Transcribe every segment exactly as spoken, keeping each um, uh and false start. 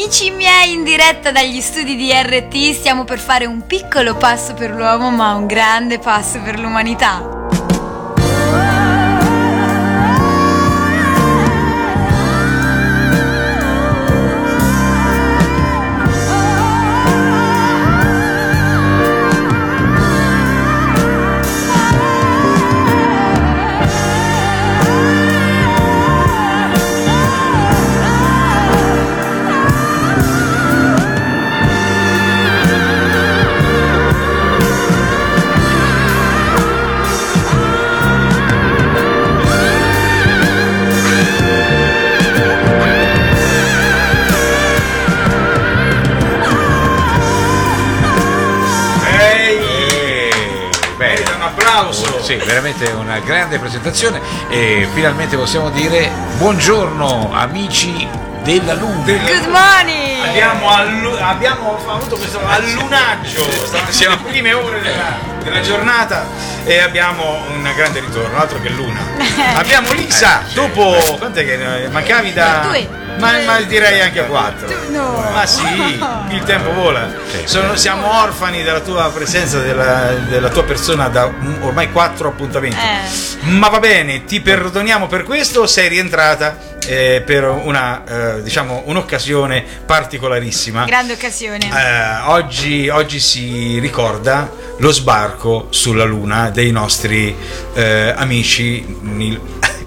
Amici miei, in diretta dagli studi di R T stiamo per fare un piccolo passo per l'uomo, ma un grande passo per l'umanità. Sì, veramente una grande presentazione e finalmente possiamo dire buongiorno amici della Luna. Good morning! Abbiamo, allu- abbiamo avuto questo allunaggio, siamo alle prime ore della, della giornata e abbiamo un grande ritorno, altro che Luna. Abbiamo Lisa, eh, dopo sì, quant'è che mancavi da... Due. Ma, ma direi anche a quattro. No. Ma sì, il tempo vola. Sono, siamo orfani della tua presenza, della, della tua persona da ormai quattro appuntamenti. Eh. Ma va bene, ti perdoniamo per questo, sei rientrata eh, per una eh, diciamo un'occasione particolarissima. Grande occasione. Eh, oggi, oggi si ricorda lo sbarco sulla Luna dei nostri eh, amici Neil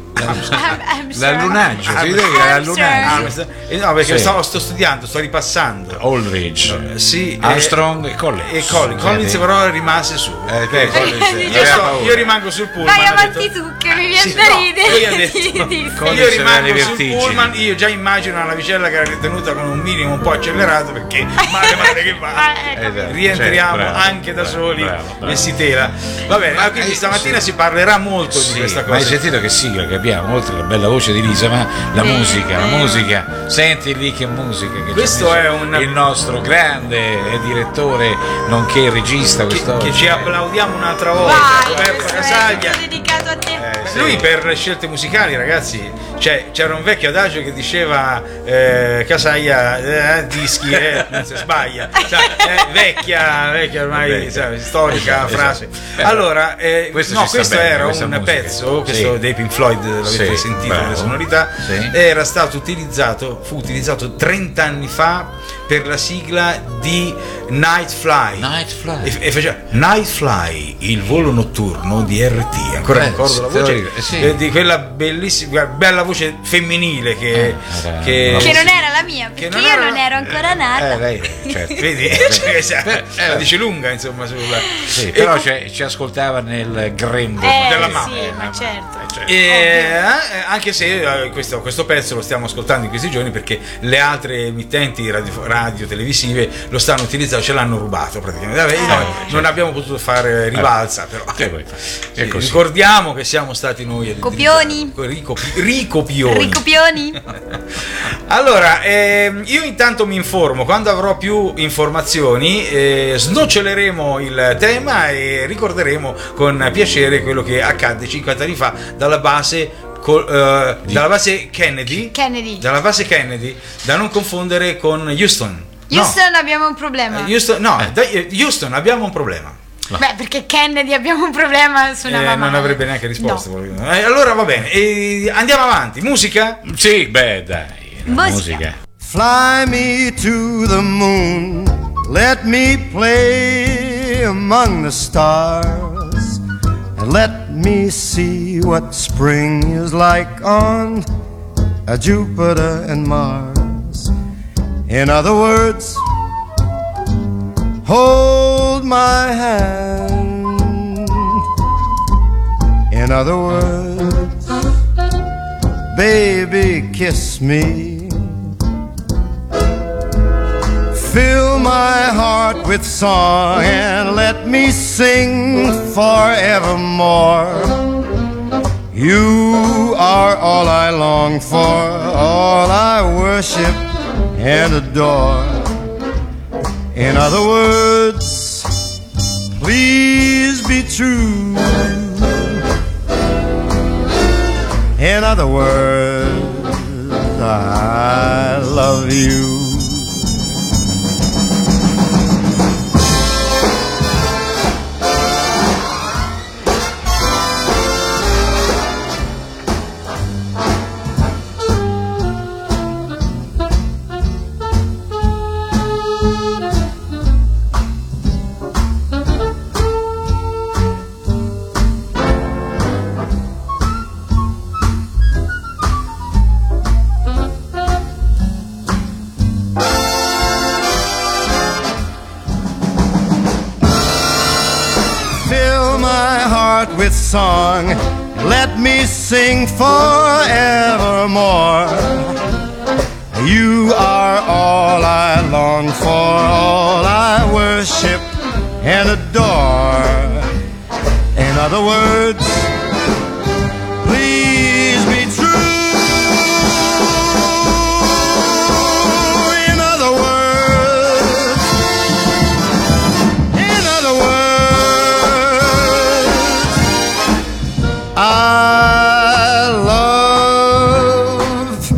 l'allunaggio, si vede che è l'allunaggio. No, perché sì. sto, sto studiando, sto ripassando. Aldridge, uh, sì, Armstrong e, e Collins. E Collins, Collins però rimase su. Eh, che Collins, io, sto, io rimango sul pullman. Vai avanti tu, che mi viene sì, da no, ridere. No, io rimango sul pullman, io già immagino una navicella che era ritenuta con un minimo un po' accelerato perché male male che va. Esatto, rientriamo cioè, bravo, anche da bravo, soli bravo, bravo. e si tela. Va bene, ma quindi stamattina sì. si parlerà molto sì, di questa cosa. Ma hai sentito che sigla che abbiamo, oltre alla bella voce di Lisa, ma la sì, musica, sì. la musica, senti lì che musica che questo è un il nostro grande direttore nonché regista che, quest'oggi. che ci applaudiamo un'altra volta. Vai, Roberto Casaglia. è dedicato a te. Eh, sì. Lui per le scelte musicali, ragazzi, cioè, c'era un vecchio adagio che diceva eh, Casaglia eh, dischi eh, non si sbaglia, cioè, eh, vecchia, vecchia ormai vecchia. Sai, storica esatto, frase. esatto. Allora, eh, questo, no, questo bene, era un musica. pezzo, questo sì. dei Pink Floyd, l'avete sì, sentito bravo. le sonorità, sì. era stato utilizzato, fu utilizzato trenta anni fa per la sigla di Night Fly. Night Fly. E, e faceva Night Fly, il volo notturno di R T. Ancora eh, ricordo la voce eh, sì. eh, di quella bellissima, bella voce femminile che, eh, che, che non era la mia, perché non io era, non ero ancora nata. Eh, lei, certo. Vedi, cioè, la dice lunga insomma sulla. Sì, però e, ci ascoltava nel grembo eh, della sì, mamma. eh, ma certo. E, eh, anche se eh, questo, questo pezzo lo stiamo ascoltando in questi giorni perché le altre emittenti radio, radio televisive lo stanno utilizzando, ce l'hanno rubato praticamente. Vabbè, eh, noi certo. non abbiamo potuto fare rivalsa, però eh, sì, ricordiamo che siamo stati noi a copioni ricopi, ricopioni ricopioni allora ehm, io intanto mi informo, quando avrò più informazioni eh, snoccioleremo il tema e ricorderemo con piacere quello che accadde cinquanta anni fa dalla base col, uh, dalla base Kennedy Kennedy dalla base Kennedy, da non confondere con Houston. Houston no. abbiamo un problema. Houston, no, eh. da, Houston abbiamo un problema. No. Beh, perché Kennedy abbiamo un problema, suonava eh, non male. avrebbe neanche risposto. No. Eh, allora va bene, e andiamo avanti. Musica? Sì, beh, dai. Musica. musica. Fly me to the moon, let me play among the stars, and let me see what spring is like on a Jupiter and Mars. In other words, hold my hand. In other words, baby, kiss me. Fill my heart with song and let me sing forevermore. You are all I long for, all I worship and adore. In other words, please be true. In other words, I love you. with song. Let me sing forevermore. You are all I long for, all I worship and adore. In other words, please be true. In other words, in other words, I love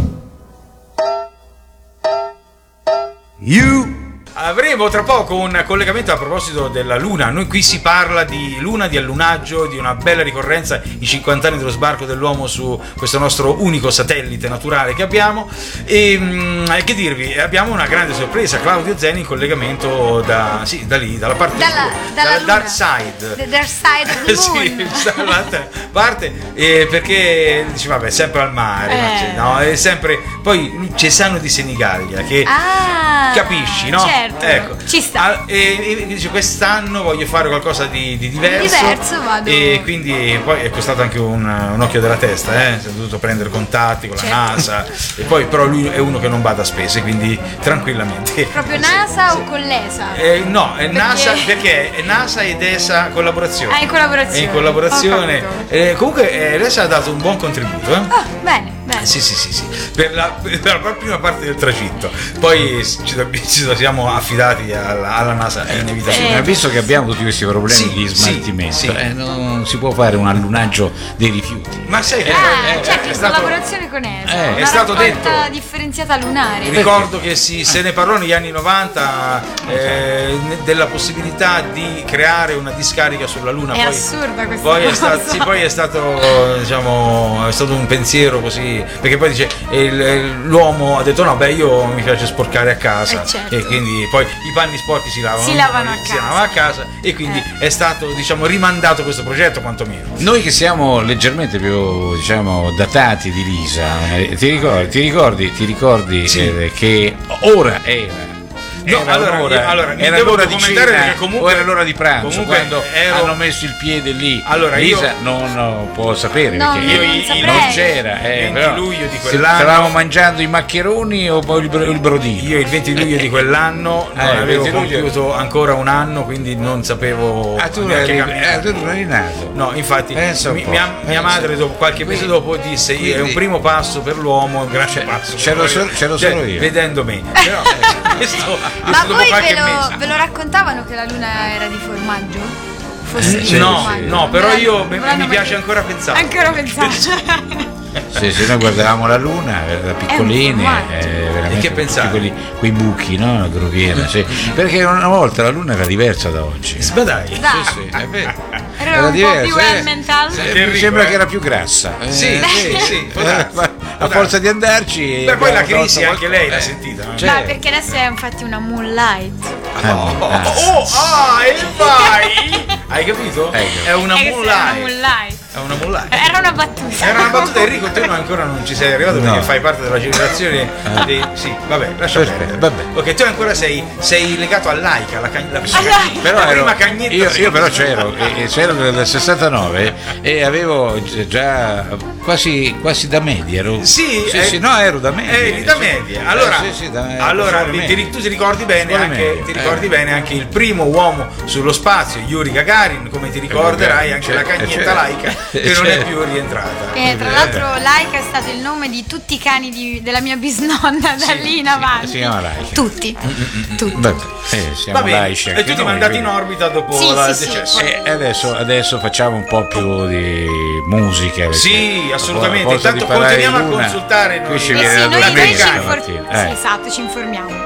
you. Avremo tra poco un collegamento a proposito della Luna. Noi qui si parla di Luna, di allunaggio, di una bella ricorrenza, i cinquanta anni dello sbarco dell'uomo su questo nostro unico satellite naturale che abbiamo. E mh, che dirvi, abbiamo una grande sorpresa, Claudio Zeni in collegamento da, sì, da lì, dalla parte Dalla, dalla dalla dark side. The dark side of the moon. Sì, dall'altra parte, eh, perché dice vabbè, è sempre al mare, ma c'è- Eh. no, è sempre. Poi c'è Sano di Senigallia che Ah, capisci, no? certo. Ecco. Ci sta. Ah, e, e dice quest'anno voglio fare qualcosa di, di diverso. Diverso, vado. E quindi poi è costato anche un, un occhio della testa, eh? Si è dovuto prendere contatti con Certo. la NASA. E poi però lui è uno che non bada a spese, quindi tranquillamente. Proprio NASA o con l'E S A? Eh, no, è Perché- NASA perché è NASA ed E S A collaborazione. Ah, in collaborazione. È in collaborazione. Ho capito. Eh, comunque eh, l'E S A ha dato un buon contributo, eh? Ah, bene, bene. Sì, sì, sì, sì. Per la, per la prima parte del tragitto. Poi ci, ci siamo affidati alla, alla NASA, è inevitabile. Eh. Ma visto che abbiamo tutti questi problemi Sì, di sì, smaltimento, sì. eh, non si può fare un allunaggio dei rifiuti. Ma sai che Ah, è, certo, è in stato- collaborazione con E S A. Eh, Una è stato raccolta detto. differenziata lunare. Ricordo che si, se ne parlò negli anni novanta eh, della possibilità di creare una discarica sulla Luna. È poi, assurda questa poi è cosa. stato, sì, poi è stato, diciamo, è stato un pensiero così, perché poi dice il- l'uomo ha detto no, beh, io mi piace sporcare a casa, Eh, certo. e quindi poi i panni sporchi si lavano, Si lavano a si casa. lavano a casa, e quindi Eh. è stato, diciamo, rimandato questo progetto quantomeno. Noi che siamo leggermente più, diciamo, datati di Lisa, eh, ti ricordi, ti ricordi, ti ricordi Sì. eh, che ora era? No, Era allora, l'ora, io- allora, mi era devo l'ora di documentare cena perché comunque- o era l'ora di pranzo comunque quando ero- hanno messo il piede lì. Allora, io- Lisa non, non può sapere No, perché io io- non non saprei. c'era, eh, venti però luglio di se- quell'anno- stavamo mangiando i maccheroni o poi il, bro- il brodino. Io il venti luglio di quell'anno non Eh, avevo venti luglio- compiuto ancora un anno, quindi non sapevo Ah, tu neanche eri, camminare. eh, tu non eri nato. No, infatti Pensa un mi- po', mia, mia pensa. madre dopo, qualche mese Quindi- dopo disse io, è un quindi- primo passo per l'uomo, un grande passo. per c'ero noi". solo- c'ero Cioè, solo io. vedendo me. Però eh, questo, Ma questo dopo voi qualche ve lo, mese. ve lo raccontavano che la luna era di formaggio? Fosse Eh, di no, formaggio? no, però Me l'hanno- io me mi, l'hanno mi mai piace detto. ancora pensare. Ancora pensare. Sì, sì, noi guardavamo la luna eh, da piccolini, formaggio. eh, veramente E che tutti pensavi? quelli, quei buchi, no? La groviera, sì. Perché una volta la luna era diversa da oggi. Ma dai. Dai. Sì, sì, è vero. Era un po' più eh. elemental. Sì, Che mi ricco, sembra eh. che era più grassa. Eh, Sì, sì, sì, può Eh, darsi, ma può a forza darsi. di andarci. Beh, poi la abbiamo crisi tolto anche lei l'ha qualcosa. sentita. no? Cioè, Ma perché adesso è infatti una moonlight. Eh, Oh, ah. oh, ah, e vai! Hai capito? Ecco. È una È che se- è una moonlight. moonlight. È una moonlight. Era una battuta. Era una battuta, Enrico, tu no, ancora non ci sei arrivato perché No. fai parte della generazione dei... Sì, vabbè, lascia Perfetto, perdere. vabbè. Ok, tu ancora sei, sei legato a Laika, la, cagn- la prima, Ah, cagnetta, Però la ero, prima cagnetta. io, sì. io però c'ero, e- e c'ero nel nel sessantanove e avevo gi- già quasi, quasi da media. Ero, Sì, sì, eh, sì, no, ero da media. Eri da sì. media. Allora, Eh, sì, sì, da- allora scuole ti, medie. ti- tu ti ricordi bene Scuole anche, medie, ti eh. ricordi bene anche il primo uomo sullo spazio, Yuri Gagarin, come ti ricorderai anche la certo, cagnetta certo. Laika che non è Certo. più rientrata. E tra l'altro Laika è stato il nome di tutti i cani di- della mia bisnonna da lì in avanti. si chiama Laika. Tutti. Tutti. Vabbè, eh, siamo Va bene, laici e anche tu ti noi, mandati in quindi. orbita dopo Sì, la sì, sì. decesso. E adesso, adesso facciamo un po' più di musica. perché Sì, assolutamente. a forza di Intanto parlare di continuiamo a Luna, consultare noi. qui ci Eh viene sì, da noi, dormire noi ci, infor- stamattina. sì, Eh. esatto, ci informiamo.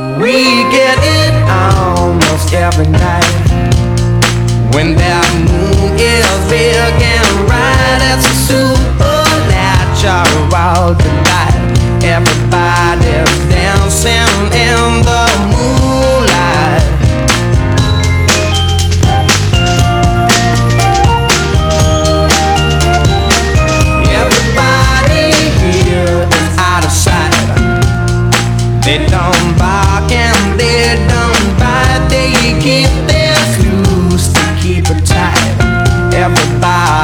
We get it almost every night when that moon is big and bright. It's a supernatural delight. Everybody's dancing in the moonlight. Everybody here is out of sight. They don't bark and they don't bite. They keep their clues to keep it tight. Everybody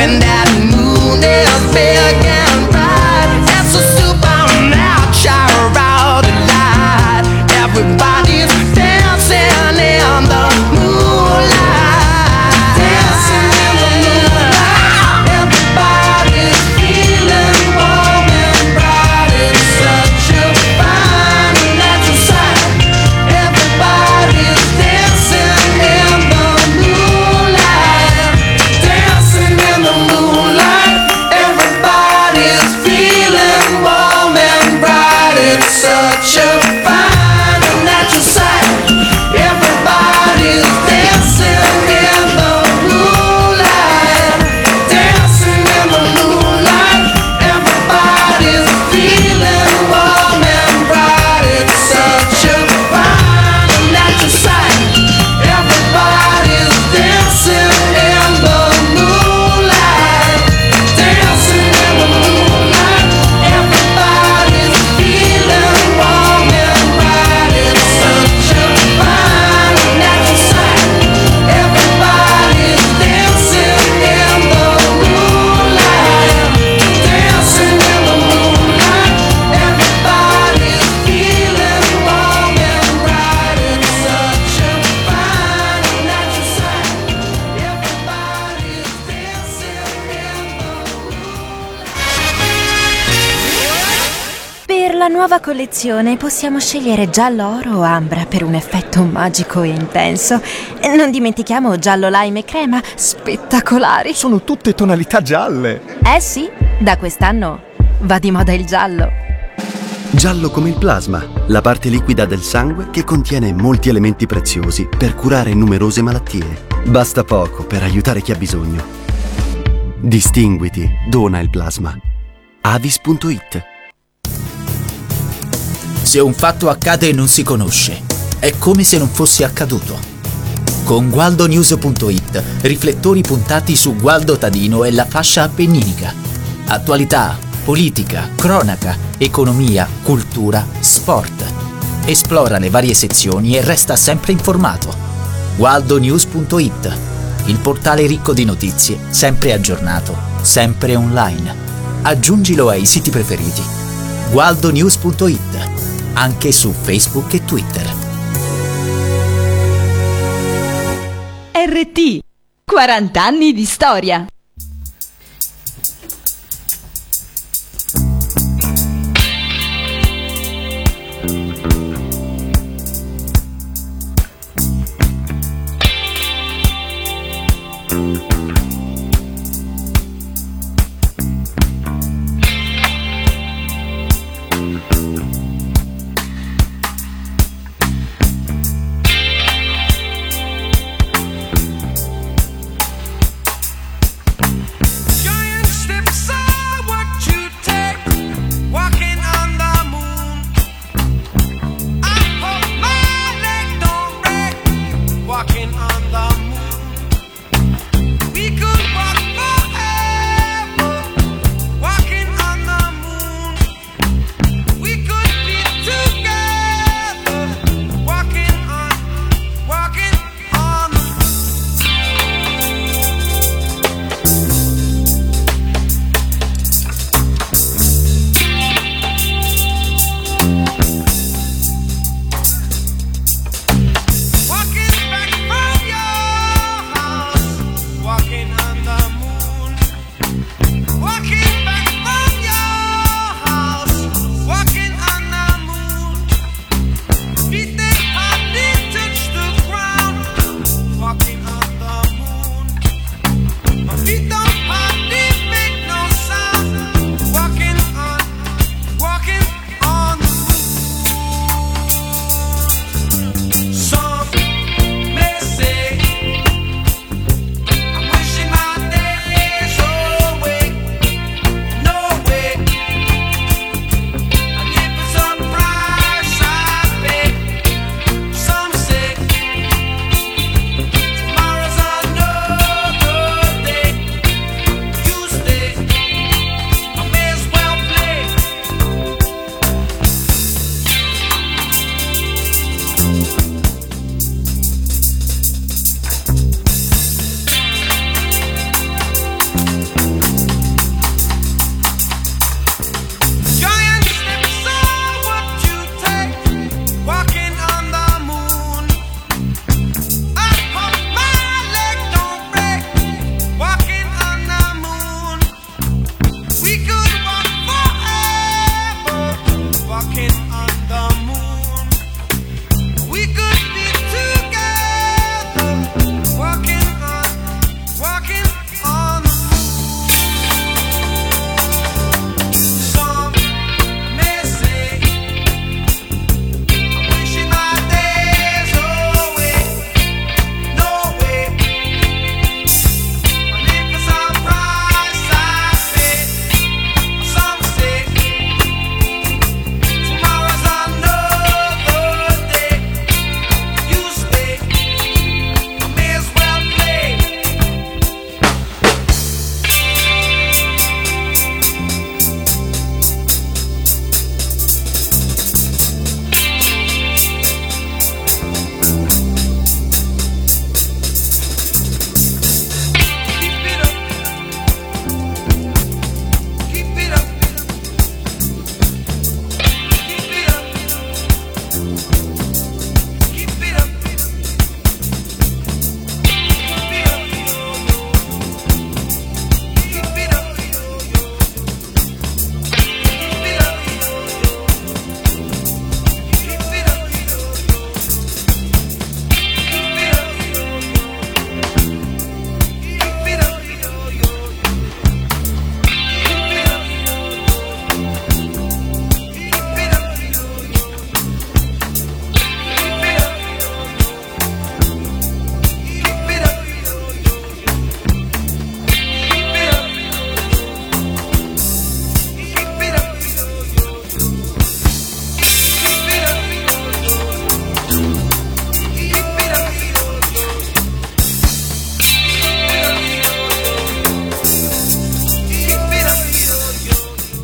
when that moon is big and bright. It's a supernatural light. Everybody's dancing in the moonlight. Dancing in the moonlight. Everybody's feeling warm and bright. It's such a fine and natural sight. Everybody's dancing in the moonlight. Dancing in the moonlight. Everybody's feeling warm and bright. It's such a fine and natural sight. Everybody's dancing in the moonlight. Dancing in the moonlight. Everybody's feeling warm and bright. It's such a fine and natural sight. Everybody's dancing in the moonlight. Dancing in the moonlight. Everybody's feeling warm and bright. It's such a fine and natural sight. Everybody's dancing in the moonlight. Dancing in the moonlight. Everybody's feeling warm and bright. It's such a fine and natural sight. Everybody's dancing in the Per la nuova collezione possiamo scegliere giallo oro o ambra per un effetto magico e intenso. E non dimentichiamo giallo lime e crema, spettacolari. Sono tutte tonalità gialle. Eh sì, da quest'anno va di moda il giallo. Giallo come il plasma, la parte liquida del sangue che contiene molti elementi preziosi per curare numerose malattie. Basta poco per aiutare chi ha bisogno. Distinguiti, dona il plasma. Avis punto it. Se un fatto accade e non si conosce, è come se non fosse accaduto. Con Gualdo News punto it, riflettori puntati su Gualdo Tadino e la fascia appenninica. Attualità, politica, cronaca, economia, cultura, sport. Esplora le varie sezioni e resta sempre informato. Gualdo News punto it, il portale ricco di notizie, sempre aggiornato, sempre online. Aggiungilo ai siti preferiti. Gualdo News punto it, anche su Facebook e Twitter. R T, quaranta anni di storia. We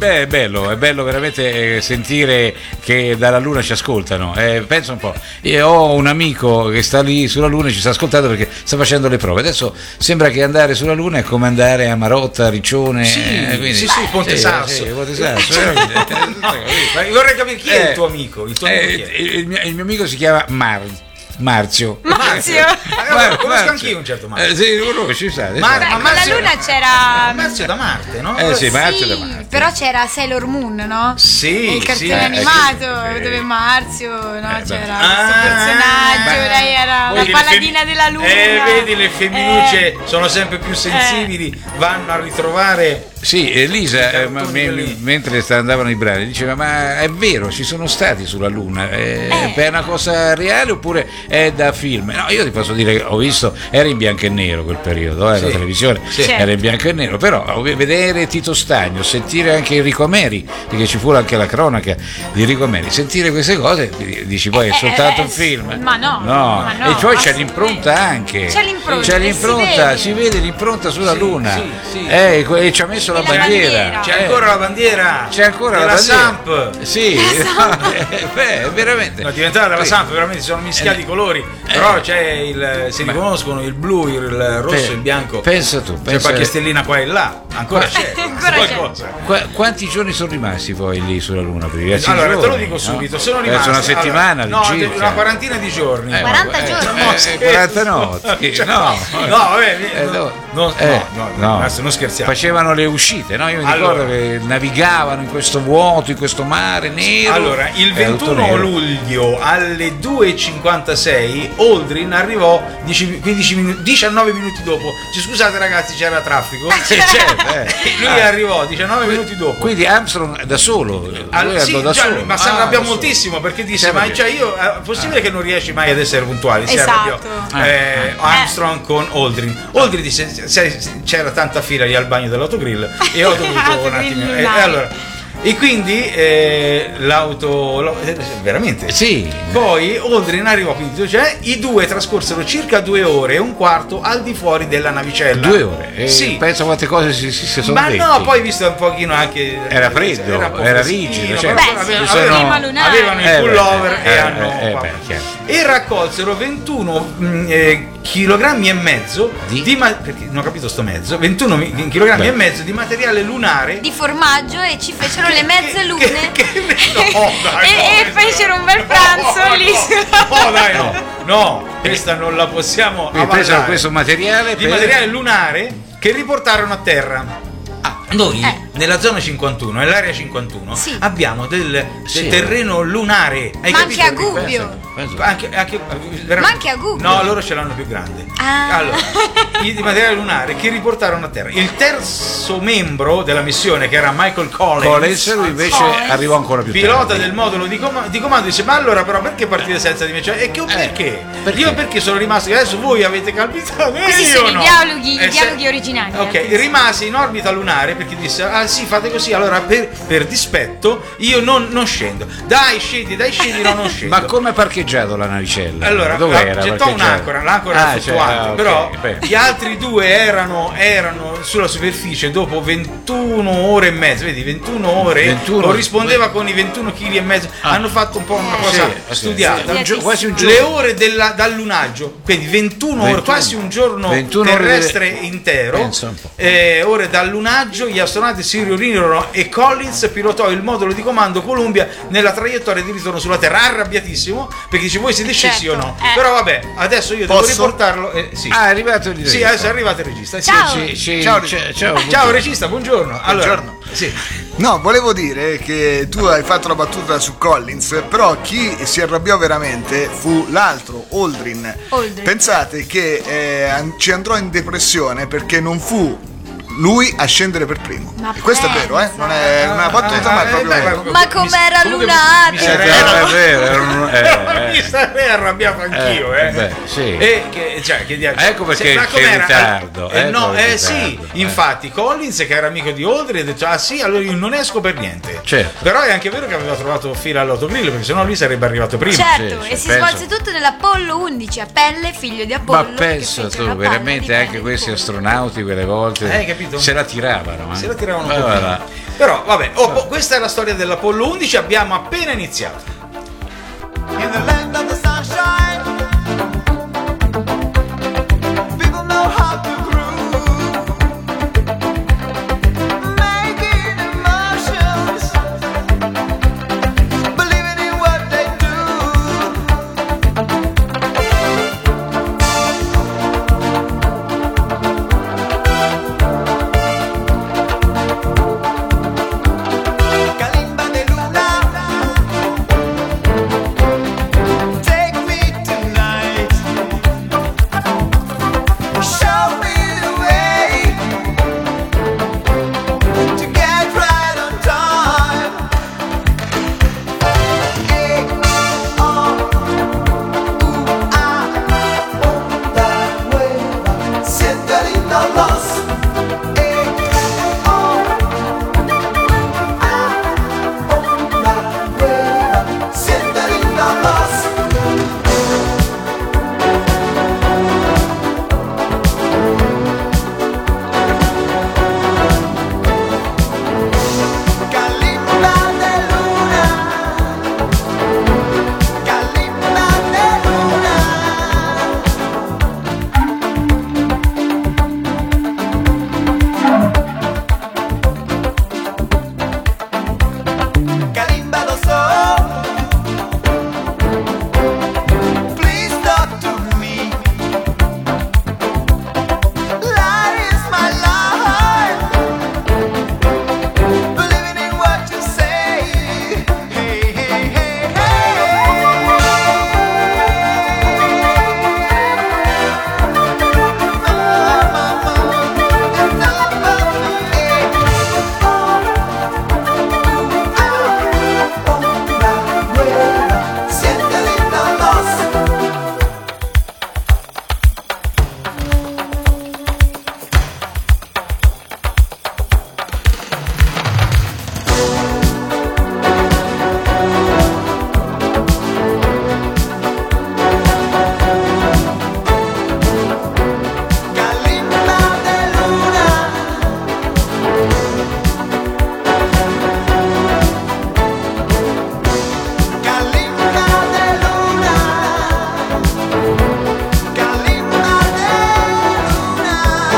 beh, è bello, è bello veramente sentire che dalla Luna ci ascoltano. Eh, pensa un po', io ho un amico che sta lì sulla Luna e ci sta ascoltando perché sta facendo le prove. Adesso sembra che andare sulla Luna è come andare a Marotta, Riccione, Sì, eh, quindi, sì, sì, Ponte sì, Sasso. sì, Ponte Sasso. No, ma vorrei capire chi è Eh, il tuo amico. Il tuo amico eh, chi è? il, mio, il mio amico si chiama Mar, Marzio. Marzio. Ah, lo conosco anch'io un certo Marzio. Eh, sì, lo conosci, sai. Ma- Beh, ma con la Marzio- Luna c'era. Marzio da Marte, no? Eh sì, Marzio Sì, da Marte. però c'era Sailor Moon, no? Sì, il cartone sì, eh, animato sì, sì. dove Marzio, no? Eh, c'era beh. questo Ah, personaggio, beh. lei era Vedi la le paladina fem- della Luna. Eh, vedi, le femminucce Eh. sono sempre più sensibili, vanno a ritrovare. Sì, Elisa, I eh, ma- cartoni me- quelli- mentre sta- andavano i brani, diceva: ma è vero, ci sono stati sulla Luna? Eh, Eh. È una cosa reale oppure è da film? No, io ti posso dire che ho visto, era in bianco e nero quel periodo, eh, Sì. la televisione Sì. era in bianco e nero, però ov- vedere Tito Stagno, sentire anche Enrico Meri, perché ci fu anche la cronaca di Enrico Meri, sentire queste cose, dici poi è Eh, soltanto eh, un film? ma no, no. ma no, E poi c'è assolutamente. l'impronta anche. C'è l'impronta, C'è e l'impronta, si si vede. vede l'impronta sulla Sì, Luna. sì, sì. Eh, e ci ha messo la E la bandiera. bandiera. C'è Eh. ancora la bandiera. C'è ancora della la bandiera. Samp. Sì, eh, beh, veramente. No, è diventata della Sì. Samp, veramente si sono mischiati i colori. Però c'è il. Si riconoscono il blu, il rosso, Pe- il bianco. Pensa tu, C'è pensa- qualche stellina qua e là. Ancora c'è. Ancora c'è. qualcosa. Qua- quanti giorni sono rimasti poi lì sulla Luna? Per diversi Allora, te lo giorni, dico no? subito, sono Eh, rimasti una settimana allora, no, circa. una quarantina di giorni. Eh, quaranta ma- giorni. eh, No, eh, scherzo. quaranta notti. Cioè, no, no, vabbè, Eh, no, no. no, Eh, no, no, adesso non scherziamo. Facevano le uscite, no? Io mi Allora. ricordo che navigavano in questo vuoto, in questo mare nero. Allora, il Era tutto ventuno nero. luglio alle due e cinquantasei Aldrin arrivò dieci quindici minuti, diciannove minuti dopo. Ci scusate ragazzi, c'era traffico. Sì, certo, eh. Lui Ah. arrivò diciannove minuti dopo. Quindi Armstrong da solo. Al- lui sì, andò da già, solo. ma si Ah, arrabbiò da solo. moltissimo perché disse: Si ma arrabbiò. cioè io è possibile che non riesci mai ad essere puntuali? Si Esatto. arrabbiò eh, Ah. Armstrong con Aldrin. Aldrin disse: "Sai, c'era tanta fila lì al bagno dell'autogrill e ho dovuto un attimo. E, e allora. E quindi eh, l'auto lo- eh, veramente Sì. poi Aldrin arrivò, quindi cioè, i due trascorsero circa due ore e un quarto al di fuori della navicella. Due ore. E Sì. pensa quante cose si, si, si sono Ma detti. no, poi visto un pochino anche Era freddo, un po' era freschino, rigido, però cioè, Beh, avevano- sì, avevano, clima lunare. avevano il Eh, beh, pullover eh, e eh, hanno eh, qua. beh, chiaro. E raccolsero ventuno mh, eh, chilogrammi e mezzo Di? di, ma- perché non ho capito sto mezzo ventuno mi- chilogrammi Beh. e mezzo di materiale lunare Di formaggio e ci fecero le mezze lune. che- che- no, dai, e, no, e questa- fecero un bel no, pranzo no, lì. no, dai, no, no, questa non la possiamo Quindi presero avallare. questo materiale Di per- materiale lunare che riportarono a terra. Noi Eh. nella zona cinquantuno, nell'area cinquantuno, Sì. abbiamo del, del Sì. terreno lunare. Hai Ma capito? anche a Gubbio. Pensa- Anche, anche- veramente- Ma anche a Gubbio. No, loro ce l'hanno più grande. Ah. Allora, i- di materiale lunare che riportarono a terra. Il terzo membro della missione, che era Michael Collins, Collins, lui invece Collins. arrivò ancora più pilota tardi. del modulo di, com- di comando, dice: ma allora però perché partite senza di me? Cioè, e che, perché? perché? Io perché sono rimasto, adesso voi avete calpitato e Questi io sono i no. dialoghi, E i se- dialoghi originali. Ok, eh. rimasi in orbita lunare perché disse: ah sì, fate così, allora per, per dispetto io non, non scendo. Dai, scendi, dai, scendi, no, non scendo. Ma come ha parcheggiato la navicella? Allora, dove la- era? gettò parcheggiata? un'ancora, l'ancora Ah, era cioè, fluttuante, ah, ok, però beh. gli altri due erano, erano sulla superficie dopo ventuno ore e mezzo, vedi, ventuno ore, ventuno corrispondeva con i ventuno chili e mezzo, Ah. hanno fatto un po' una cosa Sì, ok. studiata. Un gio- quasi un Le giorno. ore della- dal lunaggio, quindi ventuno ore, ventuno. quasi un giorno ventuno ore terrestre delle- intero. Pensa un po'. Eh, ore dal lunaggio, gli astronauti si riunirono e Collins pilotò il modulo di comando Columbia nella traiettoria di ritorno sulla Terra, arrabbiatissimo perché dice: voi siete scesi Certo, o no? eh. Però vabbè, adesso io devo Posso? riportarlo. eh, sì. Ah, è arrivato il Sì, adesso è arrivato il regista. Sì, Ciao. sì. Ci- ci- Ciao, ciao, Ciao, buongiorno. regista, buongiorno. Allora, Buongiorno. sì. No, volevo dire che tu hai fatto la battuta su Collins, però chi si arrabbiò veramente fu l'altro, Aldrin. Aldrin. Pensate che eh, an- ci andrò in depressione perché non fu lui a scendere per primo. Ma E questo è vero, eh? Non è una battuta, ma è proprio Eh, vero. beh, Ma mi- com'era comunque lunato? Mi Eh, sarei, però è vero, era un- eh, mi eh. sarei arrabbiato anch'io, Eh, eh. beh, sì. E che, cioè, che dia- Ecco perché se- ma c'è com'era? il ritardo, Eh, ecco no, il eh ritardo, sì, eh. infatti Collins, che era amico di Aldrin, ha detto: ah sì, allora io non esco per niente. Certo. Però è anche vero che aveva trovato fila all'autogrill, perché sennò lui sarebbe arrivato prima. Certo, Sì, e sì, si penso. svolse tutto nell'Apollo undici, a Pelle, figlio di Apollo. Ma che pensa fece tu, una palla veramente di anche pelle questi di pollo. astronauti quelle volte. Eh, capito? capito? Se la tiravano, eh. Se la tiravano un Eh, po'. guarda. Però vabbè, oh, po- questa è la storia dell'Apollo undici, abbiamo appena iniziato. In the land of the sunshine, people know how to groove, making emotions, believing in what they do. Kalimba de luna, take me tonight. Show me the way to get right on time. Eh, oh, ooh, ah, onda nueva, siente linda voz. Eh, oh, ah, onda nueva, siente linda voz. Kalimba de luna, Kalimba de luna. Kalimba lo so, please talk to me. Light is my life, believing in what you say. Hey, hey, hey, hey. Siente linda voz. Kalimba de luna, Kalimba de luna, Kalimba de luna.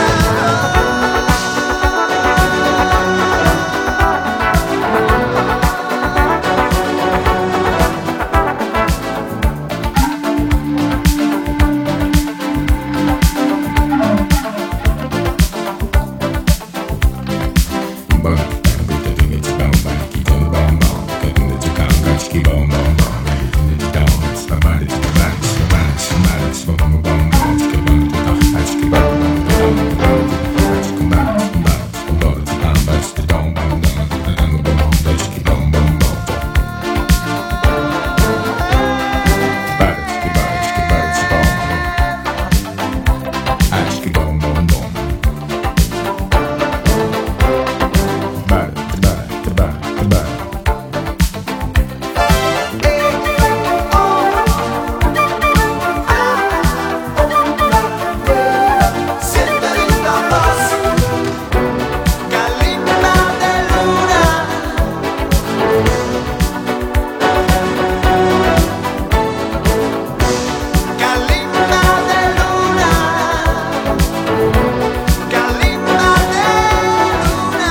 Siente linda voz. Kalimba de luna, Kalimba de luna, Kalimba de luna.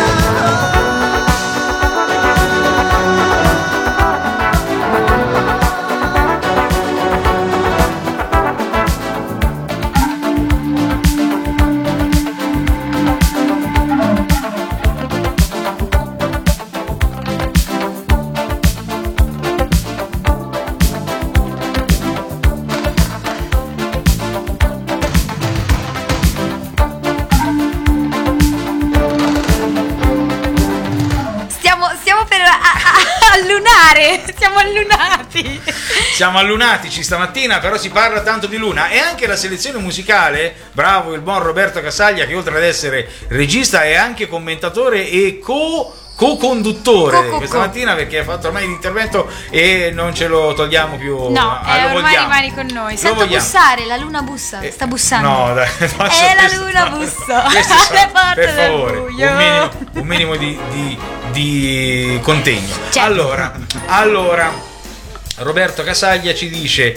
Stiamo, stiamo per a- a- allunare, siamo allunati. Siamo allunatici stamattina, però si parla tanto di luna e anche la selezione musicale, bravo il buon Roberto Casaglia che oltre ad essere regista è anche commentatore e co co-conduttore Co-co-co. questa mattina, perché ha fatto ormai l'intervento e non ce lo togliamo più. No, ah, eh, lo ormai vogliamo. rimani con noi. Lo Sento vogliamo. bussare, la luna bussa, sta bussando. No, dai, È la luna bussa. Queste sono- alle porte per del favore, buio. un minimo, un minimo di, di, di contegno. Certo. Allora, allora. Roberto Casaglia ci dice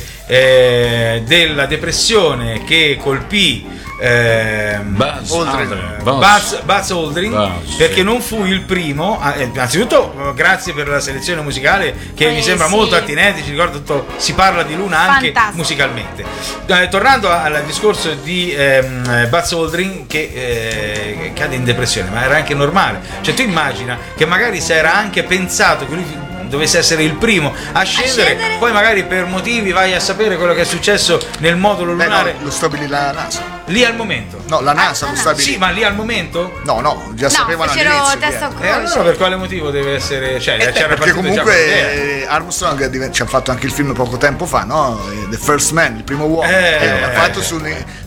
eh, della depressione che colpì eh, Buzz Aldrin. Buzz, Buzz Aldrin, Buzz, perché sì. non fu il primo. eh, Innanzitutto, grazie per la selezione musicale che Eh, mi sembra sì. molto attinente. Ci ricordo tutto, si parla di Luna anche Fantastico. musicalmente. Eh, tornando al discorso di ehm, Buzz Aldrin che eh, cade in depressione, ma era anche normale. Cioè, tu immagina che magari si era anche pensato che lui dovesse essere il primo a scendere, scendere? poi magari per motivi vai a sapere quello che è successo nel modulo Beh, lunare. no, lo stabilì la NASA. Lì al momento. No, la NASA Ah, lo no. stabilì. Sì, ma lì al momento? No, no, già No, sapevano fecero all'inizio. testa chi o era. E allora croce. per quale motivo deve essere. Cioè, Eh, c'era perché partito già con l'idea. comunque eh, Armstrong è diven- ci ha fatto anche il film poco tempo fa, no? Eh, The First Man, il primo uomo. Eh, Eh, l'ha eh, fatto eh. su,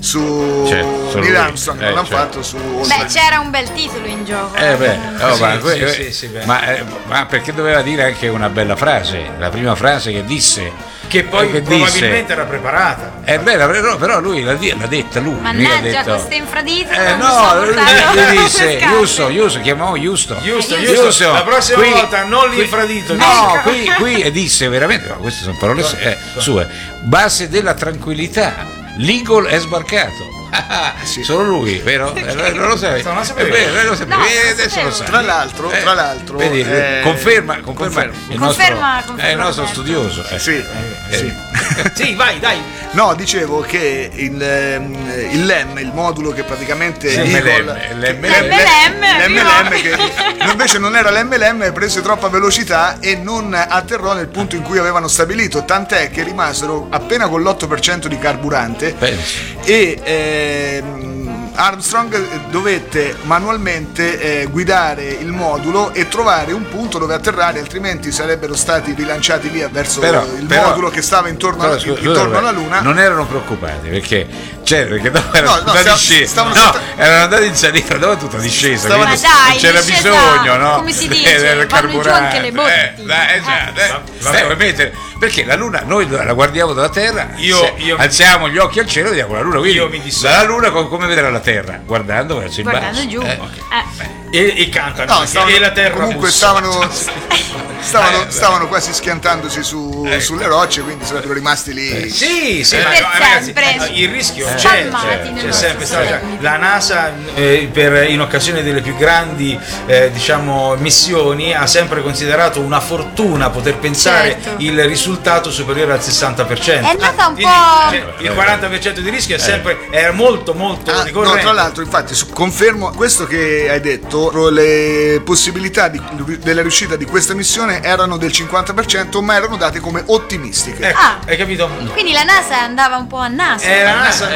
su Certo, solo Neil lui. Armstrong, Eh, non l'hanno certo. fatto su Beh, Aldrin. c'era un bel titolo in gioco. Eh beh, oh, Sì, ma, sì, que- sì, sì, beh. ma, eh, ma perché doveva dire anche una bella frase, la prima frase che disse, Che poi che probabilmente disse, era preparata. è bella, però, però lui l'ha, di- l'ha detta lui. mica ha Mannaggia, detto, queste infradito. eh, non no, so lui, portare lui le disse scarpe. Houston, Houston, chiamò Houston. Houston, Houston, Houston, la prossima qui- volta non qui- l'infradito. No, Ecco. qui, qui e disse veramente, no, queste sono parole eh, sue, base della tranquillità, l'Eagle è sbarcato. Ah, solo lui, vero? Eh, non lo sai. Non lo sapevo. È vero, non lo sapevi. No, Eh, non lo adesso sapevo. lo sai. Tra l'altro, Eh, tra l'altro, vedi, eh, conferma, conferma, conferma. il nostro, Conferma, è conferma il nostro Roberto. studioso. eh. Sì, Eh, sì. Sì, vai, dai. No, dicevo che il, ehm, il L E M, il modulo che praticamente Sì, Eagle- l'M L M, che- l'M L M. l'M L M, viva! che invece non era l'M L M, prese troppa velocità e non atterrò nel punto in cui avevano stabilito, tant'è che rimasero appena con l'otto per cento di carburante Penso. e ehm, Armstrong dovette manualmente eh, guidare il modulo e trovare un punto dove atterrare, altrimenti sarebbero stati rilanciati via verso Però- il però- modulo che stava intorno, Però, alla- scusa, intorno scusa, alla Luna. non erano preoccupati perché, cioè, perché dopo erano No, no, tutta sta- discesa. stavano No, sta- erano andati in salita, dopo tutta discesa. Stavano- quindi Ma dai, non c'era discesa, bisogno, no? come si dice, Eh, del vanno giù carburante. anche le botti. Eh, dai, eh, già, Eh. eh, eh, vuoi mettere- perché la Luna noi la guardiamo dalla Terra, Io- se io- alziamo gli occhi al cielo e vediamo la Luna. Quindi Io mi dissocio. dalla Luna com- come vedrà la Terra? Guardando verso il Guardando basso. giù. Eh. Eh. E, e cantano. No, anche, stavano- e la terra comunque bussa. stavano, stavano, Eh, stavano quasi schiantandosi su, Ecco. sulle rocce, quindi sarebbero rimasti lì. Sì, sì, Per ma no, ragazzi, sempre. il rischio Eh. c'è, Calmati c'è, nel c'è nostro sempre stato. seguito. La NASA eh, per, in occasione delle più grandi eh, diciamo missioni ha sempre considerato una fortuna poter pensare Certo. il risultato superiore al sessanta per cento. È andata un Quindi, po'. cioè, il quaranta per cento di rischio è sempre è molto molto Ah, no, ricorrente. tra l'altro, infatti, su- confermo questo che hai detto, le possibilità di- della riuscita di questa missione erano del cinquanta per cento, ma erano date come ottimistiche. Ecco, Ah. hai capito? Quindi la NASA andava un po' a naso. Eh, la NASA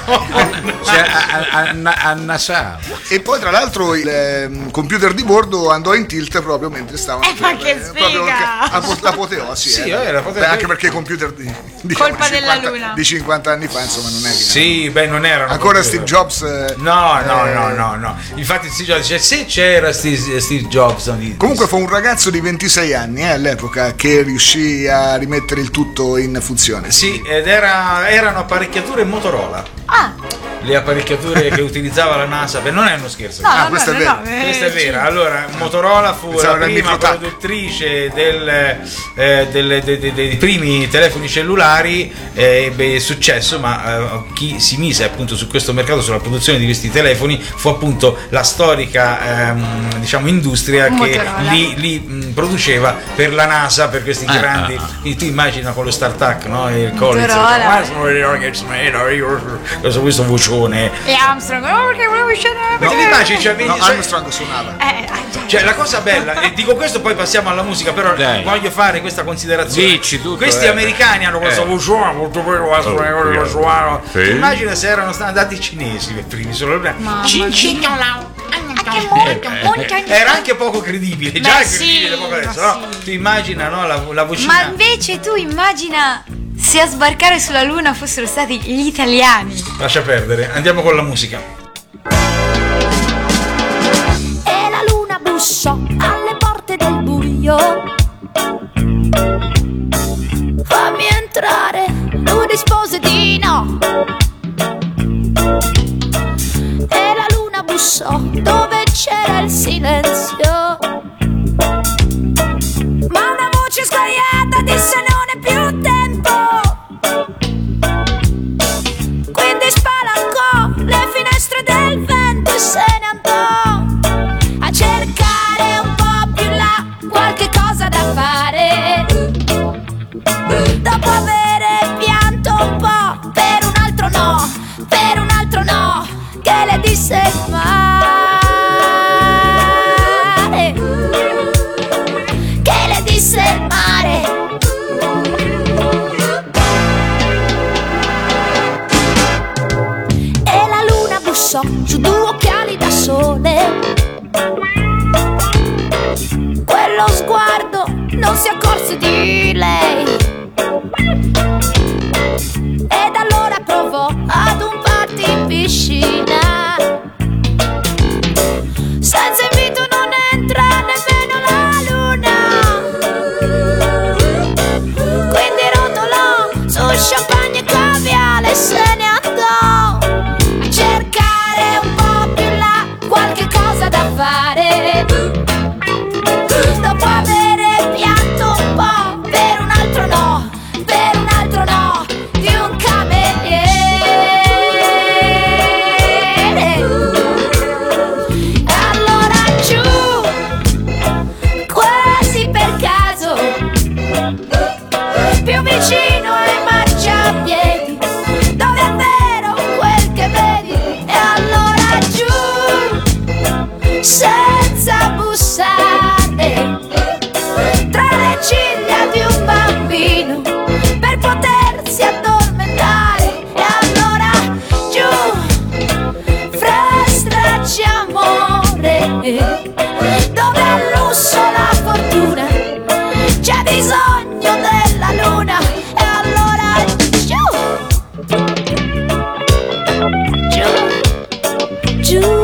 Cioè, a, a, a, a Nassau. E poi, tra l'altro, il ehm, computer di bordo andò in tilt proprio mentre stavano. Eh, ma che proprio sfiga! che- apo- l'apoteosi. Sì, eh. eh, l'apoteosi. Beh, anche perché i computer di, diciamo, Colpa di della cinquanta Luna. di cinquanta anni fa, insomma, non è che. Sì, beh, non erano Ancora proprio- Steve Jobs. eh, No, no, eh, no, no, no. Infatti Steve Jobs dice se c'era Steve, Steve Jobs. non di- Comunque fu un ragazzo di ventisei anni eh, all'epoca che riuscì a rimettere il tutto in funzione. Sì, ed era, erano apparecchiature Motorola. Ah, Le apparecchiature che utilizzava la NASA, beh, non è uno scherzo. no, Ah, no, questo no, è vero. no, eh, Questa è sì. vera. Allora, Motorola fu Pensavo la era il prima microtac. produttrice del, eh, del- de- de- dei primi telefoni cellulari, eh, ebbe successo, ma eh, chi si mise appunto su questo mercato, sulla produzione di questi telefoni, fu appunto la storica ehm, diciamo industria che Motorola. li, li, mh, produceva per la NASA, per questi Ah, grandi. ah, ah. Quindi tu immagina con lo StarTAC, no? Il Collins, Motorola. questo questo vocione. E Armstrong, oh, perché volevo uscire. Ma ti immagini, cioè, vedi, No, cioè- Armstrong suonava. Eh, ah, già. cioè, la cosa bella, e dico questo, poi passiamo alla musica, però Dai. voglio fare questa considerazione. Dici tutto, Questi eh. americani hanno questo Eh. vocione molto bello, Oh, suono. sì. Immagina se erano stati andati i cinesi per primi solo. Mamma Cin- mia. cin- Anche molto, molto. Era anche poco credibile, già Beh, è credibile sì, poco adesso, ma no? sì. Tu immagina, no, la, la vocina. Ma invece tu immagina se a sbarcare sulla Luna fossero stati gli italiani. Lascia perdere, andiamo con la musica. E la luna bussò alle bussò dove c'era il silenzio, ma una voce sguaiata disse non è più tempo. Quindi spalancò le finestre del vento e se ne andò a cercare un po' più là qualche cosa da fare. Dopo avere pianto un po' per un altro no, per un altro no, che le disse il mare, che le disse il mare. E la luna bussò su due occhiali da sole, quello sguardo non si accorse di lei, ed allora provò ad un party in piscina, senza invito non entra nemmeno la luna. Quindi rotolò su champagne e caviale e se ne andò a cercare un po' più là qualche cosa da fare. Dopo avere pianto un po' per un altro no, per un altro no di un cameriere, allora giù, quasi per caso, più vicino ai marciapiedi, dove è vero quel che vedi, e allora giù, senza bussare, tra le ciglia di un bambino, per potersi addormentare, e allora giù, fra stracci amore, dove al lusso la fortuna c'è bisogno della luna, e allora giù, giù, giù.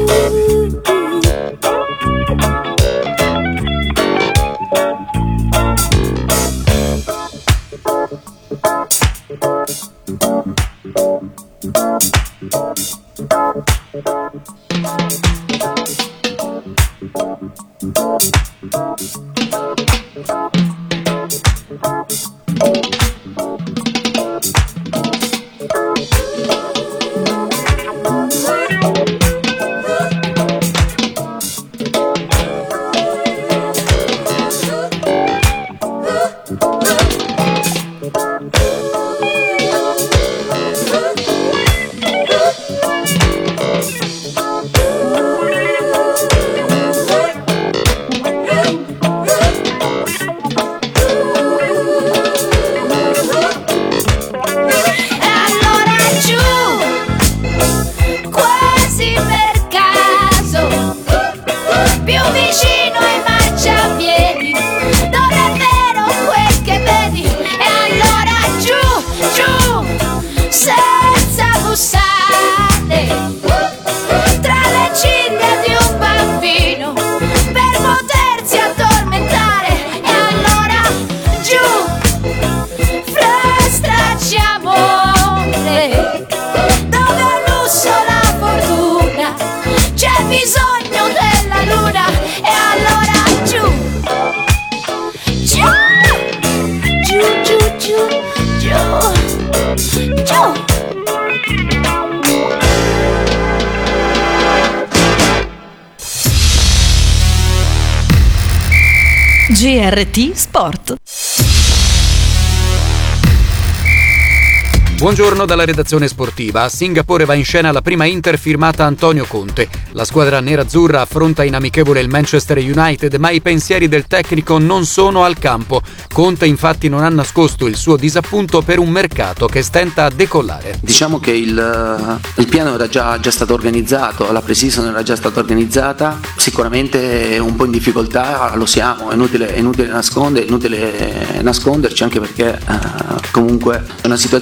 G R T Sport. Buongiorno dalla redazione sportiva. A Singapore va in scena la prima Inter firmata Antonio Conte. La squadra nerazzurra affronta in amichevole il Manchester United, ma i pensieri del tecnico non sono al campo. Conte infatti non ha nascosto il suo disappunto per un mercato che stenta a decollare. Diciamo che il, il piano era già, già stato organizzato, la pre-season era già stata organizzata, sicuramente un po' in difficoltà lo siamo, è inutile, è inutile, nasconde, inutile nasconderci, anche perché eh, comunque è una situazione ancora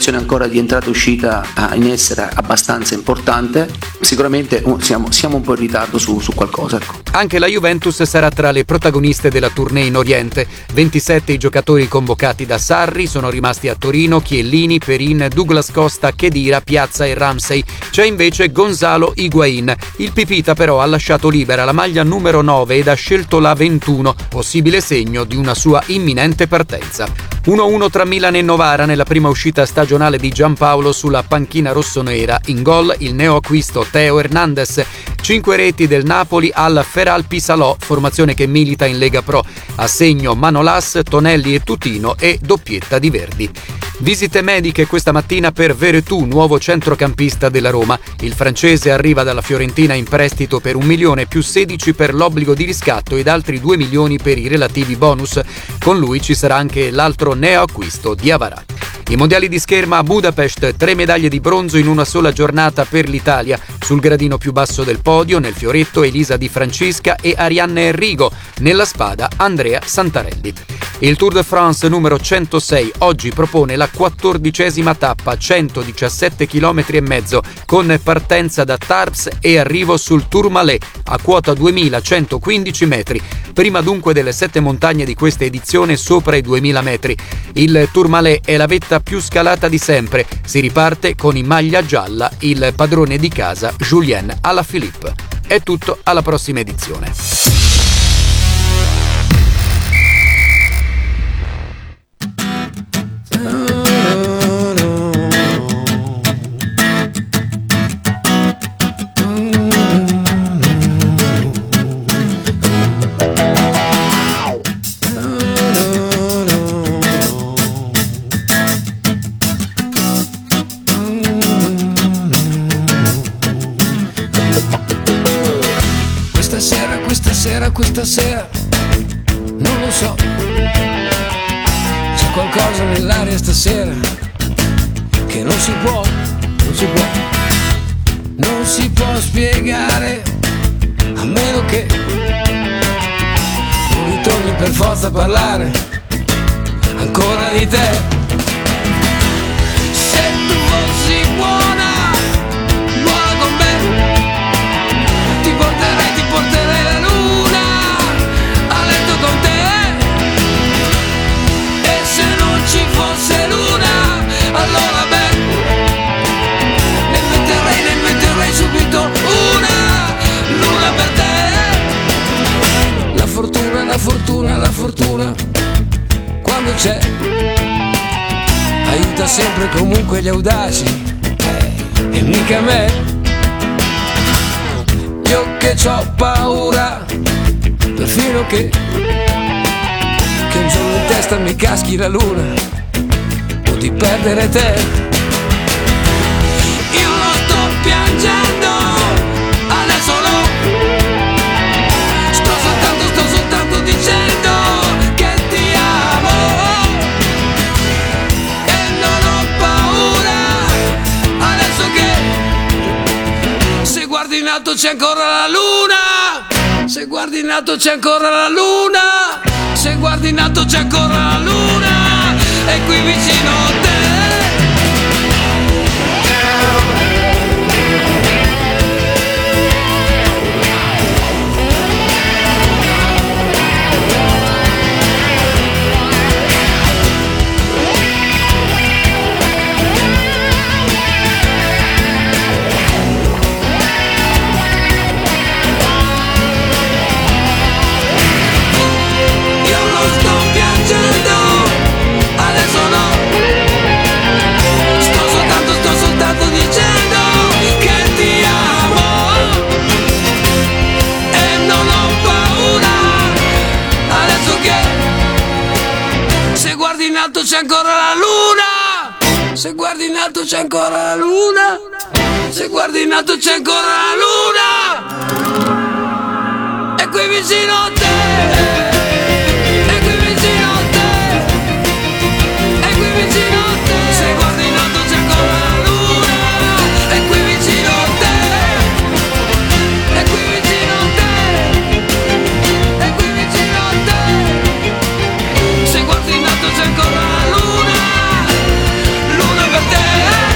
di entrata e uscita in essere abbastanza importante. Sicuramente siamo, siamo un po' in ritardo su, su qualcosa. Ecco. Anche la Juventus sarà tra le protagoniste della tournée in Oriente. ventisette i giocatori convocati da Sarri, sono rimasti a Torino Chiellini, Perin, Douglas Costa, Khedira, Piazza e Ramsey. C'è invece Gonzalo Higuain. Il Pipita però ha lasciato libera la maglia numero nove ed ha scelto la ventuno, possibile segno di una sua imminente partenza. uno a uno tra Milan e Novara nella prima uscita stagionale di Giampaolo sulla panchina rossonera. In gol il neoacquisto Teo Hernandez. Cinque reti del Napoli al Feralpi Salò, formazione che milita in Lega Pro. A segno Manolas, Tonelli e Tutino e doppietta di Verdi. Visite mediche questa mattina per Veretout, nuovo centrocampista della Roma. Il francese arriva dalla Fiorentina in prestito per un milione più sedici per l'obbligo di riscatto ed altri due milioni per i relativi bonus. Con lui ci sarà anche l'altro neoacquisto Diawara. I mondiali di scherma a Budapest, tre medaglie di bronzo in una sola giornata per l'Italia. Sul gradino più basso del podio, nel fioretto Elisa Di Francisca e Arianne Enrigo, nella spada Andrea Santarelli. Il Tour de France numero centosei oggi propone la quattordicesima tappa, centodiciassette chilometri e mezzo, con partenza da Tarbes e arrivo sul Tourmalet a quota duemilacentoquindici metri. Prima dunque delle sette montagne di questa edizione sopra i duemila metri. Il Tourmalet è la vetta più scalata di sempre. Si riparte con in maglia gialla il padrone di casa Julien Alaphilippe. È tutto, alla prossima edizione. Questa sera non lo so, c'è qualcosa nell'aria stasera che non si può, non si può, non si può spiegare, a meno che non ritorni per forza a parlare ancora di te. Se tu fossi buona, buona con me, ti porterei, ti porterei la luna con te, e se non ci fosse luna, allora beh, ne metterei, ne metterei subito una luna per te. La fortuna, la fortuna, la fortuna, quando c'è, aiuta sempre comunque gli audaci, e mica me. Io che c'ho paura, perfino che che un giorno in testa mi caschi la luna o di perdere te. Io non sto piangendo, adesso no, sto soltanto, sto soltanto dicendo che ti amo e non ho paura, adesso che se guardi in alto c'è ancora la luna, se guardi in alto c'è ancora la luna, se guardi in alto c'è ancora la luna, e qui vicino a te. C'è ancora la luna, se guardi in alto c'è ancora la luna, se guardi in alto c'è ancora la luna, e qui vicino a te. C'è ancora la luna, luna per te.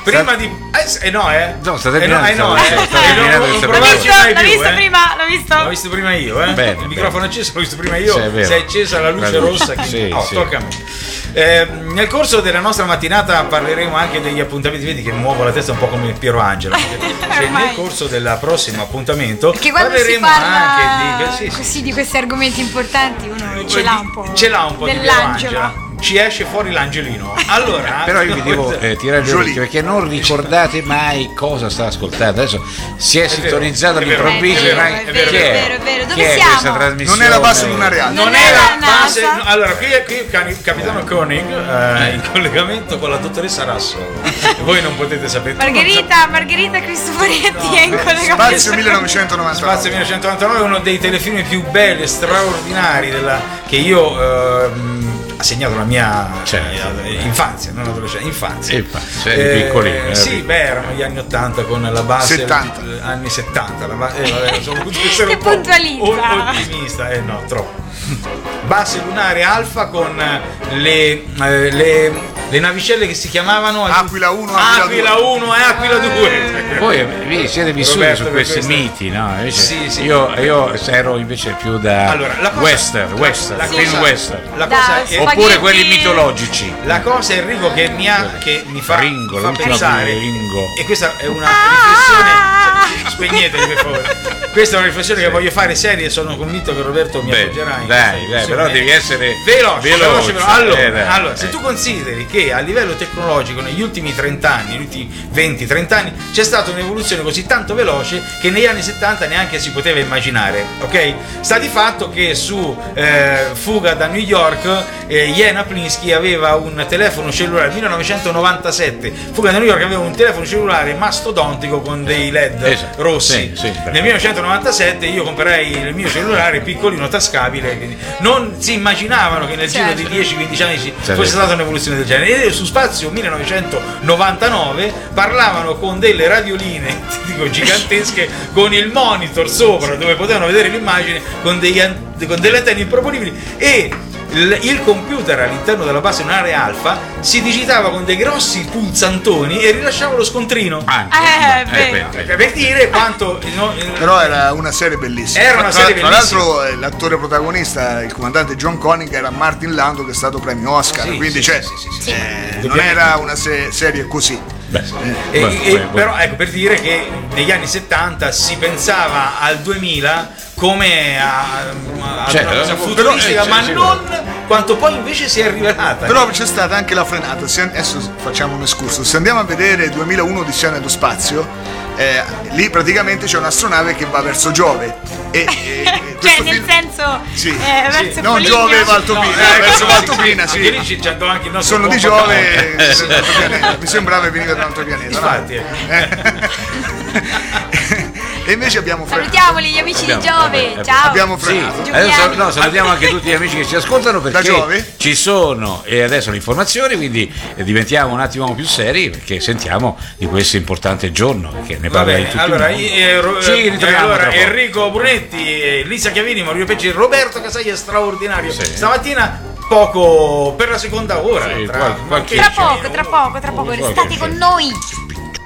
prima sta... di eh, eh no eh no sta terminando eh no, eh, no, eh, sta terminando non l'ho visto, l'ho visto eh. prima l'ho visto l'ho visto prima io eh bene, il microfono bene. acceso l'ho visto prima io, sì, si è accesa la luce Bello. rossa che... sì, oh, sì. tocca a me. Eh, nel corso della nostra mattinata parleremo anche degli appuntamenti, vedi che muovo la testa un po' come Piero Angela, cioè, nel corso del prossimo appuntamento perché quando parleremo si parla anche di, sì, sì, così di questi argomenti importanti uno ce l'ha un po' ce l'ha un po' di Piero dell'angelo. Angela, ci esce fuori l'angelino. Allora, però io vi devo eh, tirare le orecchie perché non ricordate mai cosa sta ascoltando. Adesso si è, è vero, sintonizzato è vero, all'improvviso. è vero, ma è vero, chi è vero, è vero. Dove chi è siamo? questa trasmissione? Non è la base lunare alfa. non, Non è è la la base. NASA. No, allora, qui è, qui è Cani- Capitano Koenig eh, in collegamento con la dottoressa Rasso. Voi non potete sapere. Margherita, Margherita Cristoforetti è in collegamento. Spazio millenovecentonovantanove. Spazio millenovecentonovantanove è uno dei telefilm più belli e straordinari della, che io eh, ha segnato la mia certo. eh, infanzia, non adolescenza, infanzia. Infanzia, eri piccolino, eh, sì, beh, erano gli anni ottanta con la base settanta. eh, anni settanta, la base, eh, vabbè, sono voluto essere Che un po' puntualizza. o- ottimista, eh no, troppo. Base lunare alfa con le, eh, le, le navicelle che si chiamavano Aquila uno, Aquila, Aquila uno e Aquila due. Voi vi siete vissuti Roberto, su per questi questo- miti, no? Invece Sì, sì. Io, io ero invece più da Allora, la cosa- western, western, la film cosa- western. la Da cosa è- spaghetti. Oppure quelli mitologici. La cosa Enrico che mi, ha, che mi fa, Ringo, mi fa l'ultima pensare di Ringo. e questa è una riflessione, spegnetevi per favore, questa è una riflessione che voglio fare seria e sono convinto che Roberto mi Beh, appoggerà in dai, questa dai, però riflessione. devi essere veloce, veloce, veloce, veloce. Allora, eh, dai, allora, se dai. tu consideri che a livello tecnologico negli ultimi trenta anni, negli ultimi venti trenta anni c'è stata un'evoluzione così tanto veloce che negli anni settanta neanche si poteva immaginare, ok? Sta di fatto che su eh, Fuga da New York eh, Jena Plinsky aveva un telefono cellulare millenovecentonovantasette. Fuga da New York aveva un telefono cellulare mastodontico con dei led Esatto, rossi. sì, sì, Nel millenovecentonovantasette io comprerai il mio cellulare piccolino tascabile, quindi non si immaginavano che nel giro Certo. di dieci quindici anni ci Certo. fosse stata un'evoluzione del genere. E su Spazio millenovecentonovantanove parlavano con delle radioline, ti dico gigantesche, con il monitor sopra dove potevano vedere l'immagine con, degli an- con delle antenne improponibili e il, il computer all'interno della base lunare alfa si digitava con dei grossi pulsantoni e rilasciava lo scontrino. Eh, beh. Per, per dire quanto no, Però era una serie bellissima. Era una Tra- serie tra bellissima. l'altro eh, l'attore protagonista, il comandante John Koenig, era Martin Landau, che è stato premio Oscar, Sì, quindi sì, cioè, sì, sì, sì. eh, non era una se- serie così. Beh, E- beh, e- beh, beh. però ecco, per dire che negli anni settanta si pensava al duemila come a, a Certo, una cosa però- futuristica, eh, ma sì, sì, non quanto poi invece si è rivelata. Però c'è stata anche la frenata. Se- adesso facciamo un escurso. Se andiamo a vedere duemilauno Odissea nello spazio, eh, lì praticamente c'è un'astronave che va verso Giove. E, e- e Cioè, questo nel film- senso, Sì, eh, sì, verso non Foligno. Giove Valtopina, No, eh, eh, verso sì, Valtopina, sì, sì. anche lì c'è anche il nostro Sono di buon Giove, Pacano. e- da un altro pianeta. Mi sembrava che veniva da un altro pianeta. no? Infatti, E invece abbiamo frenato. Salutiamoli gli amici di Giove. Ciao. Abbiamo Sì, frenato. adesso Giochiamo. no, salutiamo anche tutti gli amici che ci ascoltano Da perché Giove? ci sono e adesso le informazioni, quindi eh, diventiamo un attimo più seri perché sentiamo di questo importante giorno che ne Va parla di bene, tutti. allora, i mondi. eh, ro- Ci eh, ritroviamo allora tra poco. Enrico Brunetti, eh, Lisa Chiavini, Maurizio Pecci, Roberto Casaglia straordinario. Sì. Stamattina poco per la seconda ora. Sì, tra, qual- qualche- Tra poco, tra poco, tra poco. Qualche Restate con noi.